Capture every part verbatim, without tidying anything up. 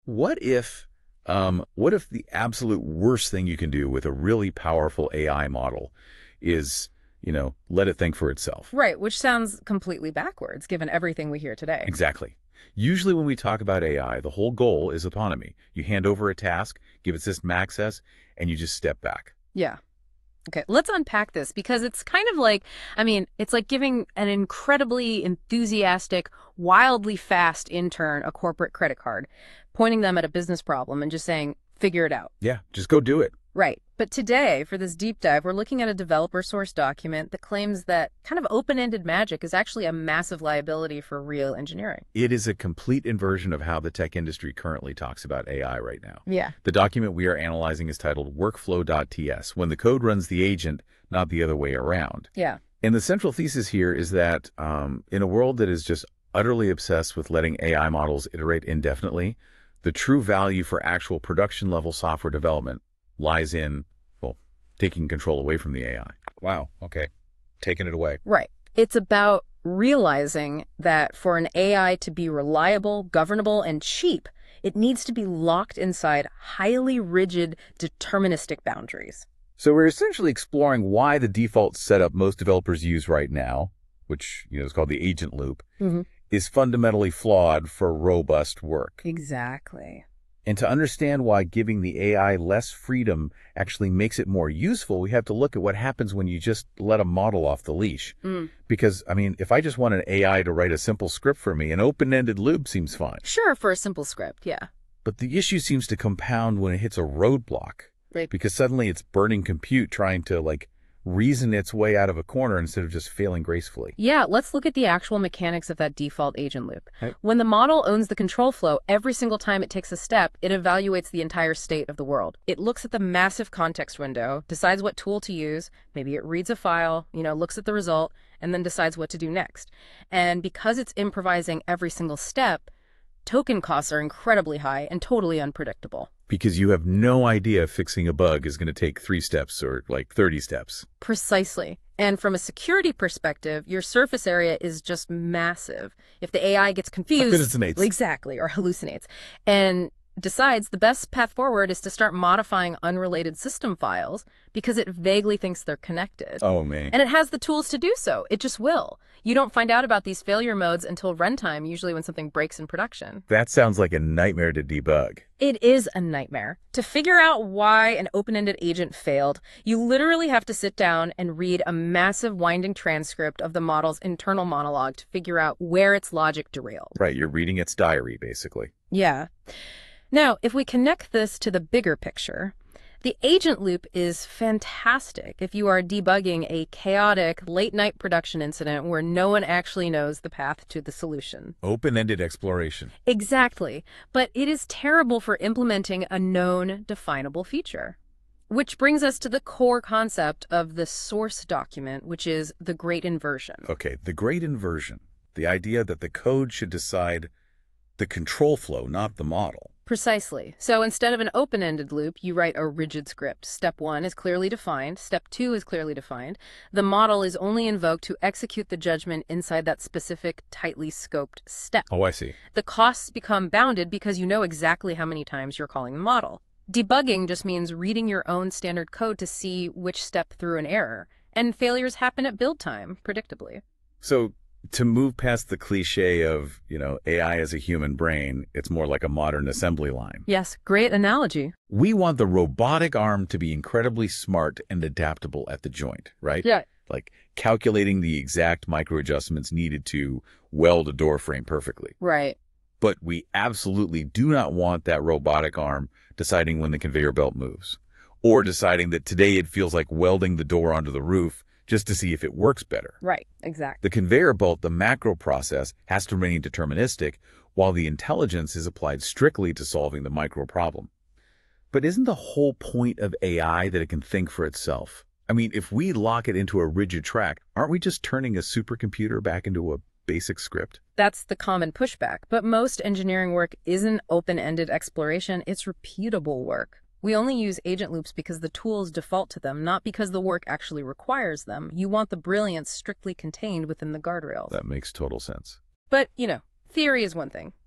What if, um, what if the absolute worst thing you can do with a really powerful A I model is, you know, let it think for itself? Right, which sounds completely backwards given everything we hear today. Exactly. Usually when we talk about A I, the whole goal is autonomy. You hand over a task, give it system access, and you just step back. Yeah. Okay, let's unpack this because it's kind of like, I mean, it's like giving an incredibly enthusiastic, wildly fast intern a corporate credit card, pointing them at a business problem and just saying, figure it out. Yeah, just go do it. Right. But today, for this deep dive, we're looking at a developer source document that claims that kind of open-ended magic is actually a massive liability for real engineering. It is a complete inversion of how the tech industry currently talks about A I right now. Yeah. The document we are analyzing is titled workflow dot T S, when the code runs the agent, not the other way around. Yeah. And the central thesis here is that um, in a world that is just utterly obsessed with letting A I models iterate indefinitely, the true value for actual production-level software development lies in, well, taking control away from the A I. Wow, okay. Taking it away. Right. It's about realizing that for an A I to be reliable, governable, and cheap, it needs to be locked inside highly rigid, deterministic boundaries. So we're essentially exploring why the default setup most developers use right now, which you know is called the agent loop, Mm-hmm. is fundamentally flawed for robust work. Exactly. And to understand why giving the A I less freedom actually makes it more useful, we have to look at what happens when you just let a model off the leash. Mm. Because, I mean, if I just want an A I to write a simple script for me, an open-ended loop seems fine. Sure, for a simple script, yeah. But the issue seems to compound when it hits a roadblock. Right. Because suddenly it's burning compute trying to, like, reason its way out of a corner instead of just failing gracefully. Yeah, let's look at the actual mechanics of that default agent loop. Okay. When the model owns the control flow, every single time it takes a step, it evaluates the entire state of the world. It looks at the massive context window, decides what tool to use, maybe it reads a file, you know, looks at the result, and then decides what to do next. And because it's improvising every single step, token costs are incredibly high and totally unpredictable. Because you have no idea if fixing a bug is going to take three steps or like thirty steps. Precisely. And from a security perspective, your surface area is just massive. If the A I gets confused, Hallucinates. exactly, or hallucinates, and decides the best path forward is to start modifying unrelated system files because it vaguely thinks they're connected. Oh, man. And it has the tools to do so. It just will. You don't find out about these failure modes until runtime, usually when something breaks in production. That sounds like a nightmare to debug. It is a nightmare. To figure out why an open-ended agent failed, you literally have to sit down and read a massive winding transcript of the model's internal monologue to figure out where its logic derailed. Right, you're reading its diary, basically. Yeah. Now, if we connect this to the bigger picture, the agent loop is fantastic if you are debugging a chaotic late-night production incident where no one actually knows the path to the solution. Open-ended exploration. Exactly. But it is terrible for implementing a known definable feature. Which brings us to the core concept of the source document, which is the great inversion. Okay, the great inversion. The idea that the code should decide the control flow, not the model. Precisely. So instead of an open-ended loop, you write a rigid script. Step one is clearly defined. Step two is clearly defined. The model is only invoked to execute the judgment inside that specific, tightly scoped step. Oh, I see. The costs become bounded because you know exactly how many times you're calling the model. Debugging just means reading your own standard code to see which step threw an error. And failures happen at build time, predictably. So to move past the cliche of, you know, A I as a human brain, it's more like a modern assembly line. Yes, great analogy. We want the robotic arm to be incredibly smart and adaptable at the joint, right? Yeah. Like calculating the exact micro adjustments needed to weld a door frame perfectly. Right. But we absolutely do not want that robotic arm deciding when the conveyor belt moves, or deciding that today it feels like welding the door onto the roof just to see if it works better. Right, exactly. The conveyor belt, the macro process, has to remain deterministic, while the intelligence is applied strictly to solving the micro problem. But isn't the whole point of A I that it can think for itself? I mean, if we lock it into a rigid track, aren't we just turning a supercomputer back into a basic script? That's the common pushback. But most engineering work isn't open-ended exploration, it's repeatable work. We only use agent loops because the tools default to them, not because the work actually requires them. You want the brilliance strictly contained within the guardrails. That makes total sense. But, you know, theory is one thing.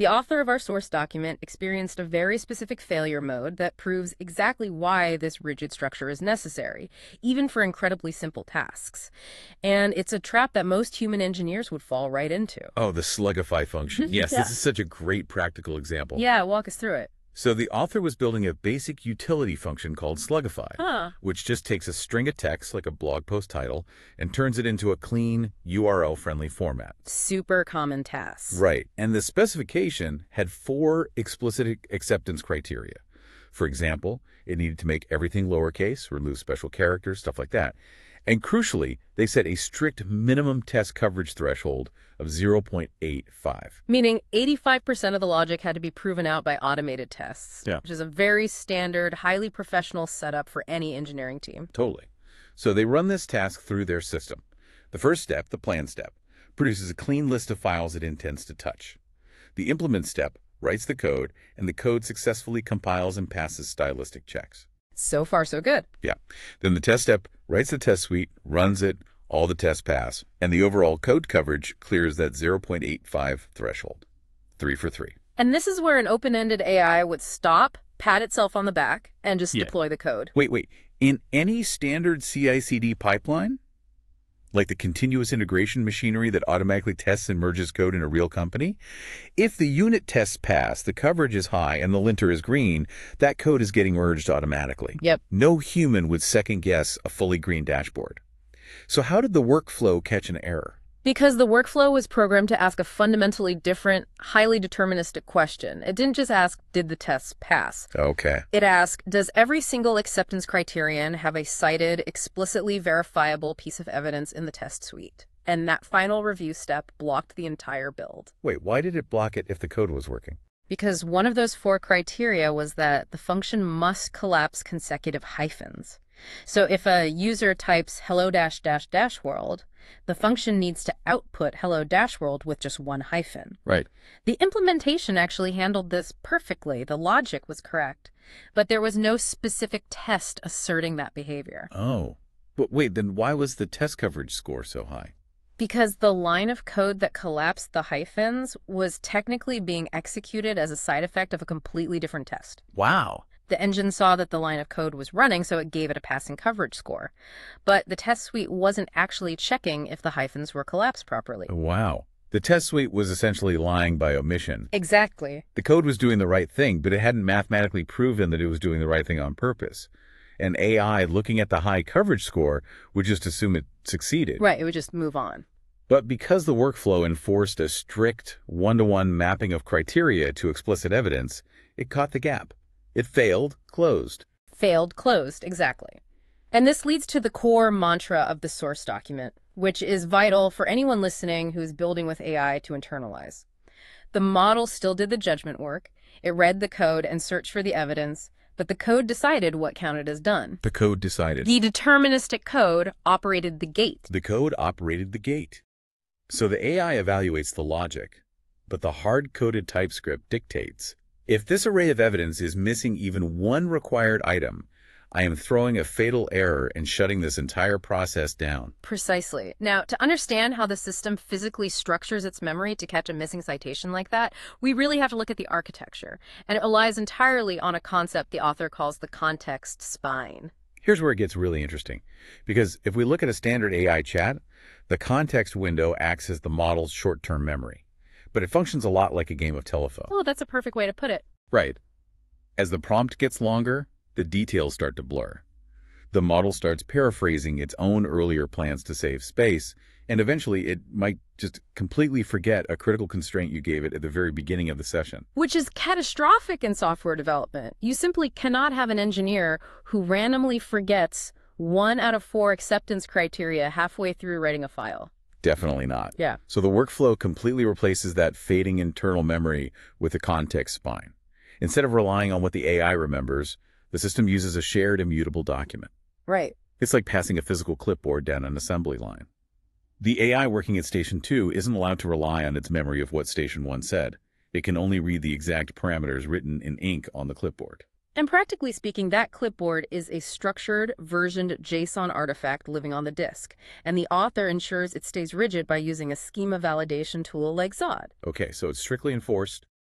The author of our source document experienced a very specific failure mode that proves exactly why this rigid structure is necessary, even for incredibly simple tasks. And it's a trap that most human engineers would fall right into. Oh, the slugify function. Yes, Yeah. this is such a great practical example. Yeah, walk us through it. So the author was building a basic utility function called slugify, Huh. which just takes a string of text like a blog post title and turns it into a clean U R L-friendly format. Super common tasks. Right, and the specification had four explicit acceptance criteria. For example, it needed to make everything lowercase, remove special characters, stuff like that. And crucially, they set a strict minimum test coverage threshold of zero point eight five. Meaning eighty-five percent of the logic had to be proven out by automated tests, Yeah. which is a very standard, highly professional setup for any engineering team. Totally. So they run this task through their system. The first step, the plan step, produces a clean list of files it intends to touch. The implement step writes the code, and the code successfully compiles and passes stylistic checks. So far, so good. Yeah. Then the test step writes the test suite, runs it, all the tests pass, and the overall code coverage clears that zero point eight five threshold. Three for three. And this is where an open-ended A I would stop, pat itself on the back, and just Yeah. deploy the code. Wait, wait. In any standard C I C D pipeline, like the continuous integration machinery that automatically tests and merges code in a real company, if the unit tests pass, the coverage is high, and the linter is green, that code is getting merged automatically. Yep. No human would second-guess a fully green dashboard. So how did the workflow catch an error? Because the workflow was programmed to ask a fundamentally different, highly deterministic question. It didn't just ask, did the tests pass? Okay. It asked, does every single acceptance criterion have a cited, explicitly verifiable piece of evidence in the test suite? And that final review step blocked the entire build. Wait, why did it block it if the code was working? Because one of those four criteria was that the function must collapse consecutive hyphens. So if a user types hello dash dash dash world, the function needs to output hello dash world with just one hyphen. Right. The implementation actually handled this perfectly. The logic was correct, but there was no specific test asserting that behavior. Oh. But wait, then why was the test coverage score so high? Because the line of code that collapsed the hyphens was technically being executed as a side effect of a completely different test. Wow. The engine saw that the line of code was running, so it gave it a passing coverage score. But the test suite wasn't actually checking if the hyphens were collapsed properly. Wow. The test suite was essentially lying by omission. Exactly. The code was doing the right thing, but it hadn't mathematically proven that it was doing the right thing on purpose. And A I, looking at the high coverage score, would just assume it succeeded. Right, it would just move on. But because the workflow enforced a strict one-to-one mapping of criteria to explicit evidence, it caught the gap. It failed, closed. Failed, closed, exactly. And this leads to the core mantra of the source document, which is vital for anyone listening who's building with A I to internalize. The model still did the judgment work. It read the code and searched for the evidence, but the code decided what counted as done. The code decided. The deterministic code operated the gate. The code operated the gate. So the A I evaluates the logic, but the hard-coded TypeScript dictates. If this array of evidence is missing even one required item, I am throwing a fatal error and shutting this entire process down. Precisely. Now, to understand how the system physically structures its memory to catch a missing citation like that, we really have to look at the architecture. And it relies entirely on a concept the author calls the context spine. Here's where it gets really interesting, because if we look at a standard A I chat, the context window acts as the model's short-term memory, but it functions a lot like a game of telephone. Oh, that's a perfect way to put it. Right. As the prompt gets longer, the details start to blur. The model starts paraphrasing its own earlier plans to save space, and eventually it might just completely forget a critical constraint you gave it at the very beginning of the session. Which is catastrophic in software development. You simply cannot have an engineer who randomly forgets one out of four acceptance criteria halfway through writing a file. Definitely not. Yeah. So the workflow completely replaces that fading internal memory with a context spine. Instead of relying on what the A I remembers, the system uses a shared immutable document. Right. It's like passing a physical clipboard down an assembly line. The A I working at Station two isn't allowed to rely on its memory of what Station one said. It can only read the exact parameters written in ink on the clipboard. And practically speaking, that clipboard is a structured, versioned JSON artifact living on the disk, and the author ensures it stays rigid by using a schema validation tool like Zod. Okay, so it's strictly enforced,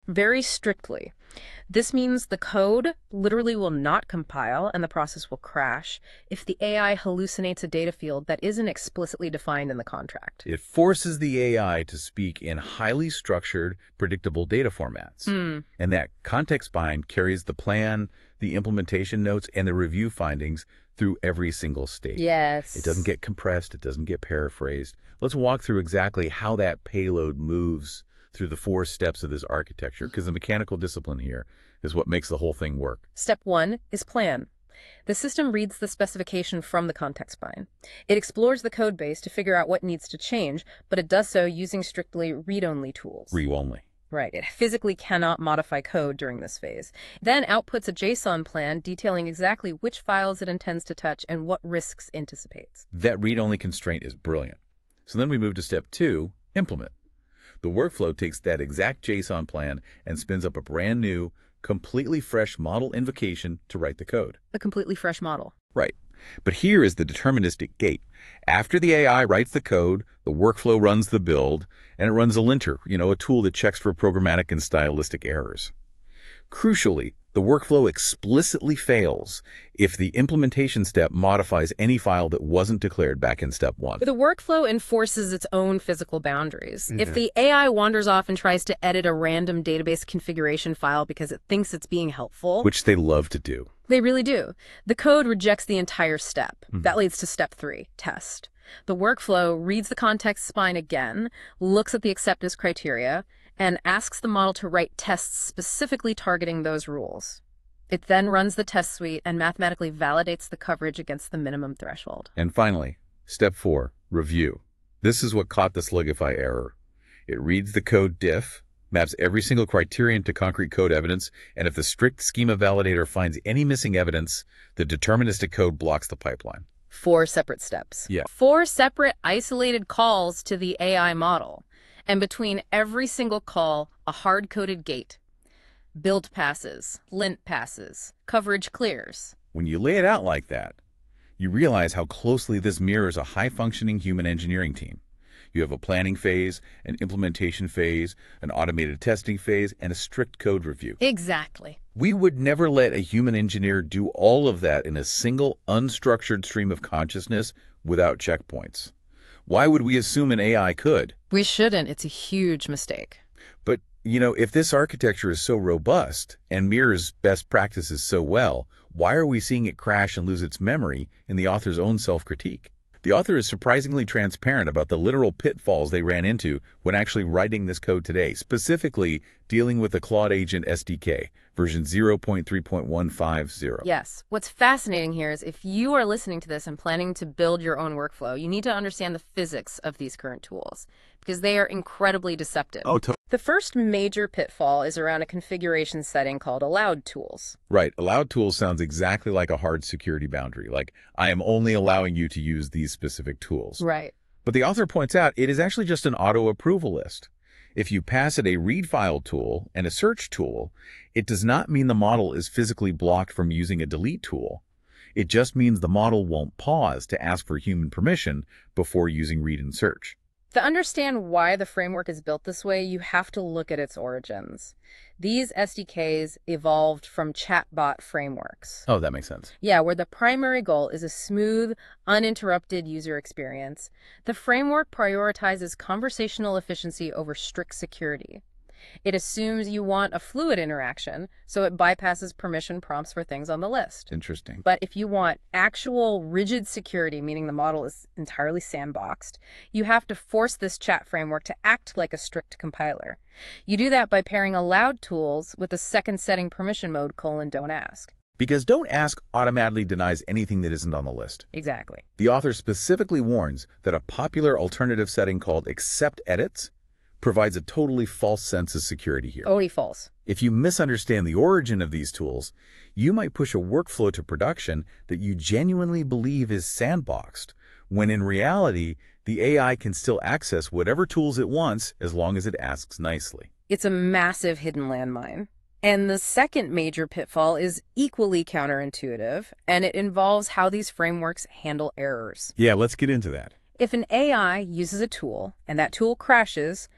Very strictly. This means the code literally will not compile and the process will crash if the A I hallucinates a data field that isn't explicitly defined in the contract. It forces the A I to speak in highly structured, predictable data formats. Mm. And that context bind carries the plan, the implementation notes, and the review findings through every single stage. Yes. It doesn't get compressed. It doesn't get paraphrased. Let's walk through exactly how that payload moves through the four steps of this architecture, because the mechanical discipline here is what makes the whole thing work. Step one is plan. The system reads the specification from the context bind. It explores the code base to figure out what needs to change, but it does so using strictly read-only tools. Read-only. Right. It physically cannot modify code during this phase. Then outputs a JSON plan detailing exactly which files it intends to touch and what risks it anticipates. That read-only constraint is brilliant. So then we move to step two, implement. The workflow takes that exact JSON plan and spins up a brand new, completely fresh model invocation to write the code. A completely fresh model. Right. But here is the deterministic gate. After the A I writes the code, the workflow runs the build, and it runs a linter, you know, a tool that checks for programmatic and stylistic errors. Crucially, the workflow explicitly fails if the implementation step modifies any file that wasn't declared back in step one. The workflow enforces its own physical boundaries. Mm-hmm. If the A I wanders off and tries to edit a random database configuration file because it thinks it's being helpful, which they love to do. They really do. The code rejects the entire step. Mm-hmm. That leads to step three, test. The workflow reads the context spine again, looks at the acceptance criteria, and asks the model to write tests specifically targeting those rules. It then runs the test suite and mathematically validates the coverage against the minimum threshold. And finally, step four, review. This is what caught the Slugify error. It reads the code diff, maps every single criterion to concrete code evidence, and if the strict schema validator finds any missing evidence, the deterministic code blocks the pipeline. Four separate steps. Yeah. Four separate isolated calls to the A I model. And between every single call, a hard-coded gate. Build passes, lint passes, coverage clears. When you lay it out like that, you realize how closely this mirrors a high-functioning human engineering team. You have a planning phase, an implementation phase, an automated testing phase, and a strict code review. Exactly. We would never let a human engineer do all of that in a single unstructured stream of consciousness without checkpoints. Why would we assume an A I could? We shouldn't. It's a huge mistake. But, you know, if this architecture is so robust and mirrors best practices so well, why are we seeing it crash and lose its memory in the author's own self-critique? The author is surprisingly transparent about the literal pitfalls they ran into when actually writing this code today, specifically dealing with the Claude Agent S D K, version zero point three point one five zero. Yes. What's fascinating here is if you are listening to this and planning to build your own workflow, you need to understand the physics of these current tools because they are incredibly deceptive. Oh, to- the first major pitfall is around a configuration setting called allowed tools. Right. Allowed tools sounds exactly like a hard security boundary, like I am only allowing you to use these specific tools. Right. But the author points out it is actually just an auto-approval list. If you pass it a read file tool and a search tool, it does not mean the model is physically blocked from using a delete tool. It just means the model won't pause to ask for human permission before using read and search. To understand why the framework is built this way, you have to look at its origins. These S D Ks evolved from chatbot frameworks. Oh, that makes sense. Yeah, where the primary goal is a smooth, uninterrupted user experience. The framework prioritizes conversational efficiency over strict security. It assumes you want a fluid interaction, so it bypasses permission prompts for things on the list. Interesting. But if you want actual rigid security, meaning the model is entirely sandboxed, you have to force this chat framework to act like a strict compiler. You do that by pairing allowed tools with the second setting permission mode colon don't ask. Because don't ask automatically denies anything that isn't on the list. Exactly. The author specifically warns that a popular alternative setting called accept edits provides a totally false sense of security here. Totally false. If you misunderstand the origin of these tools, you might push a workflow to production that you genuinely believe is sandboxed, when in reality, the A I can still access whatever tools it wants as long as it asks nicely. It's a massive hidden landmine. And the second major pitfall is equally counterintuitive, and it involves how these frameworks handle errors. Yeah, let's get into that. If an A I uses a tool and that tool crashes,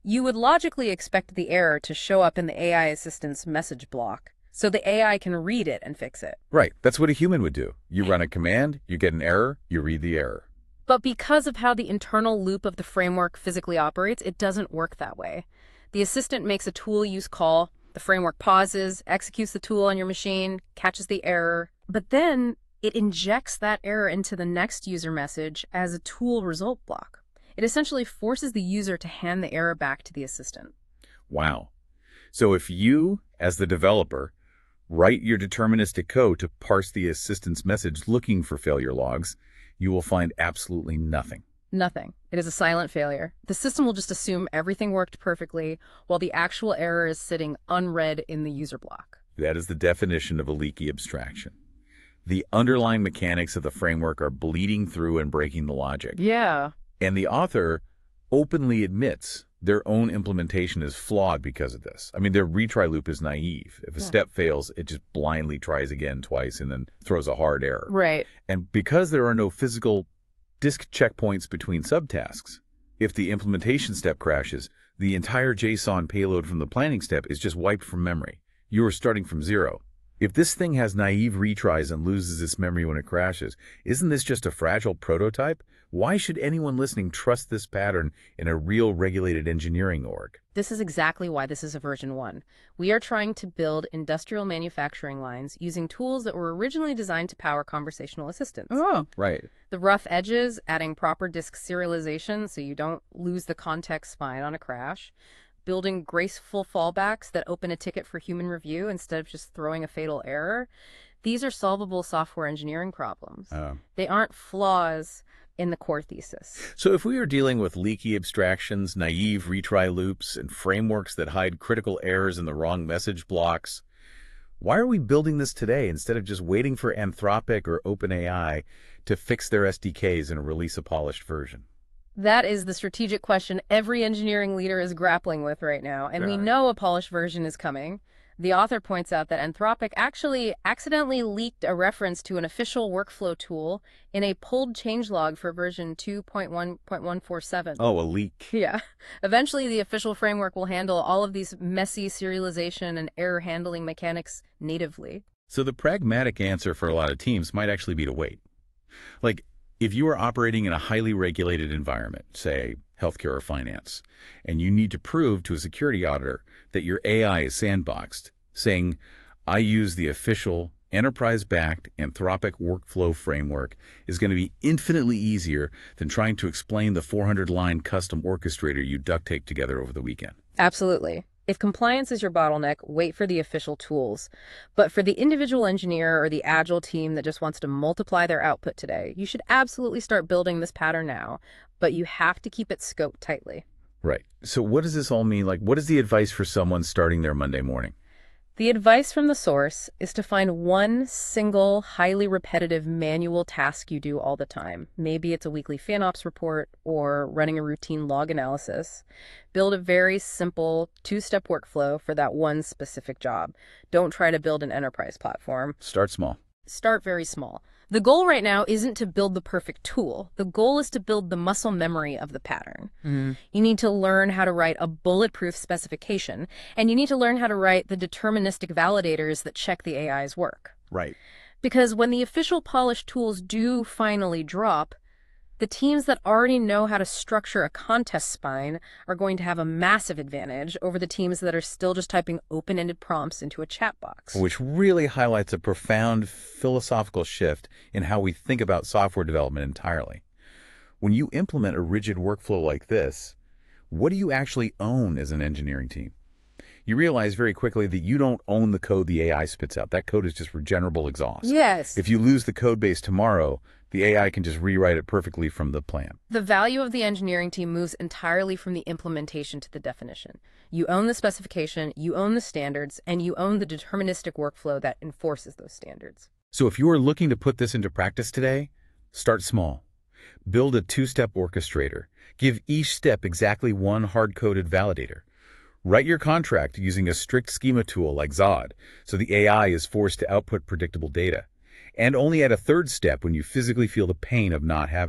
You would logically expect the error to show up in the A I assistant's message block, so the A I can read it and fix it. Right. That's what a human would do. You run a command, you get an error, you read the error. But because of how the internal loop of the framework physically operates, it doesn't work that way. The assistant makes a tool use call, the framework pauses, executes the tool on your machine, catches the error, but then it injects that error into the next user message as a tool result block. It essentially forces the user to hand the error back to the assistant. Wow. So if you, as the developer, write your deterministic code to parse the assistant's message looking for failure logs, you will find absolutely nothing. Nothing. It is a silent failure. The system will just assume everything worked perfectly while the actual error is sitting unread in the user block. That is the definition of a leaky abstraction. The underlying mechanics of the framework are bleeding through and breaking the logic. Yeah. And the author openly admits their own implementation is flawed because of this. I mean, their retry loop is naive. If a Yeah. step fails, it just blindly tries again twice and then throws a hard error. Right. And because there are no physical disk checkpoints between subtasks, if the implementation step crashes, the entire JSON payload from the planning step is just wiped from memory. You are starting from zero. If this thing has naive retries and loses its memory when it crashes, isn't this just a fragile prototype? Why should anyone listening trust this pattern in a real regulated engineering org? This is exactly why this is a version one. We are trying to build industrial manufacturing lines using tools that were originally designed to power conversational assistants. Oh, Right. The rough edges, adding proper disk serialization so you don't lose the context spine on a crash, building graceful fallbacks that open a ticket for human review instead of just throwing a fatal error. These are solvable software engineering problems. Uh, They aren't flaws in the core thesis. so if we are dealing with leaky abstractions, naive retry loops, and frameworks that hide critical errors in the wrong message blocks, why are we building this today instead of just waiting for Anthropic or OpenAI to fix their S D Ks and release a polished version? That is the strategic question every engineering leader is grappling with right now, and we Right. know a polished version is coming. The author points out that Anthropic actually accidentally leaked a reference to an official workflow tool in a pulled changelog for version two point one point one four seven. Oh, a leak. Yeah. Eventually, the official framework will handle all of these messy serialization and error handling mechanics natively. So the pragmatic answer for a lot of teams might actually be to wait. Like, if you are operating in a highly regulated environment, say healthcare or finance, and you need to prove to a security auditor that your A I is sandboxed, saying, I use the official enterprise-backed Anthropic workflow framework is going to be infinitely easier than trying to explain the four hundred line custom orchestrator you duct taped together over the weekend. Absolutely. If compliance is your bottleneck, wait for the official tools. But for the individual engineer or the agile team that just wants to multiply their output today, you should absolutely start building this pattern now, but you have to keep it scoped tightly. Right. So what does this all mean? Like, what is the advice for someone starting their Monday morning? The advice from the source is to find one single, highly repetitive manual task you do all the time. Maybe it's a weekly FanOps report or running a routine log analysis. Build a very simple two-step workflow for that one specific job. Don't try to build an enterprise platform. Start small. Start very small. The goal right now isn't to build the perfect tool. The goal is to build the muscle memory of the pattern. mm. You need to learn how to write a bulletproof specification, and you need to learn how to write the deterministic validators that check the A I's work. Right. Because when the official polished tools do finally drop, the teams that already know how to structure a contest spine are going to have a massive advantage over the teams that are still just typing open-ended prompts into a chat box. Which really highlights a profound philosophical shift in how we think about software development entirely. When you implement a rigid workflow like this, what do you actually own as an engineering team? You realize very quickly that you don't own the code the A I spits out. That code is just regenerable exhaust. Yes. If you lose the code base tomorrow, the A I can just rewrite it perfectly from the plan. The value of the engineering team moves entirely from the implementation to the definition. You own the specification, you own the standards, and you own the deterministic workflow that enforces those standards. So if you are looking to put this into practice today, start small. Build a two-step orchestrator. Give each step exactly one hard-coded validator. Write your contract using a strict schema tool like Zod, so the A I is forced to output predictable data. And only add a third step when you physically feel the pain of not having it.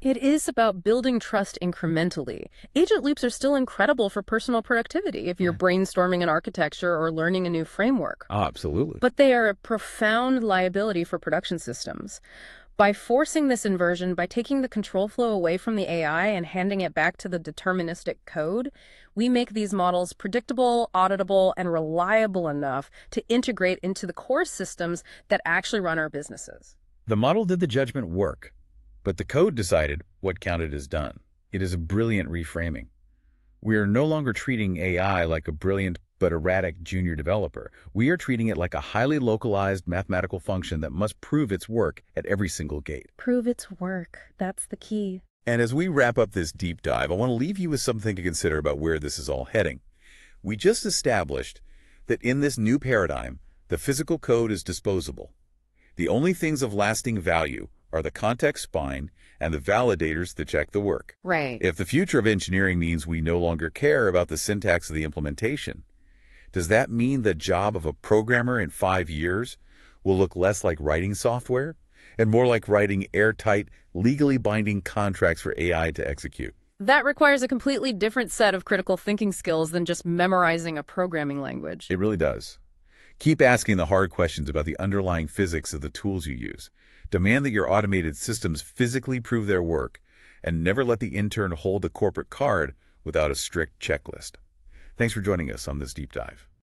It is about building trust incrementally. Agent loops are still incredible for personal productivity if you're brainstorming an architecture or learning a new framework. Oh, absolutely. But they are a profound liability for production systems. By forcing this inversion, by taking the control flow away from the A I and handing it back to the deterministic code, we make these models predictable, auditable, and reliable enough to integrate into the core systems that actually run our businesses. The model did the judgment work, but the code decided what counted as done. It is a brilliant reframing. We are no longer treating A I like a brilliant but erratic junior developer. We are treating it like a highly localized mathematical function that must prove its work at every single gate. Prove its work. That's the key. And as we wrap up this deep dive, I want to leave you with something to consider about where this is all heading. We just established that in this new paradigm, the physical code is disposable. The only things of lasting value are the context spine and the validators that check the work. Right. If the future of engineering means we no longer care about the syntax of the implementation, does that mean the job of a programmer in five years will look less like writing software and more like writing airtight, legally binding contracts for A I to execute? That requires a completely different set of critical thinking skills than just memorizing a programming language. It really does. Keep asking the hard questions about the underlying physics of the tools you use. Demand that your automated systems physically prove their work, and never let the intern hold a corporate card without a strict checklist. Thanks for joining us on this deep dive.